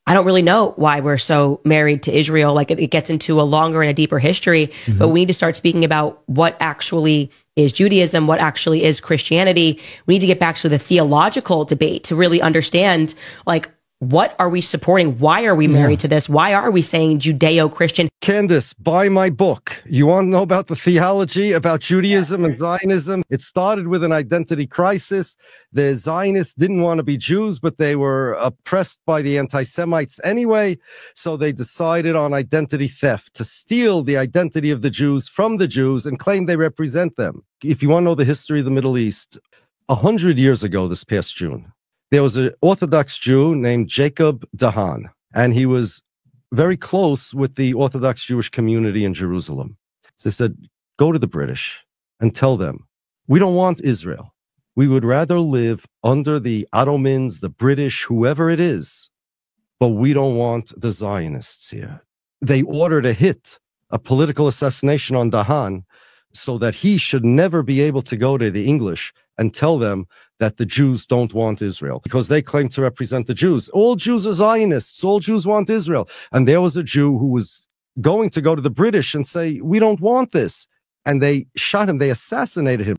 I don't really know why we're so married to Israel. Like it gets into a longer and a deeper history, but we need to start speaking about what actually is Judaism, what actually is Christianity. We need to get back to the theological debate to really understand, like, what are we supporting? Why are we married to this? Why are we saying Judeo-Christian? Candace, buy my book. You want to know about the theology, about Judaism and Zionism? It started with an identity crisis. The Zionists didn't want to be Jews, but they were oppressed by the anti-Semites anyway. So they decided on identity theft, to steal the identity of the Jews from the Jews and claim they represent them. If you want to know the history of the Middle East, 100 years ago this past June, there was an Orthodox Jew named Jacob Dahan, and he was very close with the Orthodox Jewish community in Jerusalem. So they said, go to the British and tell them, we don't want Israel. We would rather live under the Ottomans, the British, whoever it is, but we don't want the Zionists here. They ordered a hit, a political assassination on Dahan, so that he should never be able to go to the English and tell them that the Jews don't want Israel, because they claim to represent the Jews. All Jews are Zionists. All Jews want Israel. And there was a Jew who was going to go to the British and say, we don't want this. And they shot him. They assassinated him.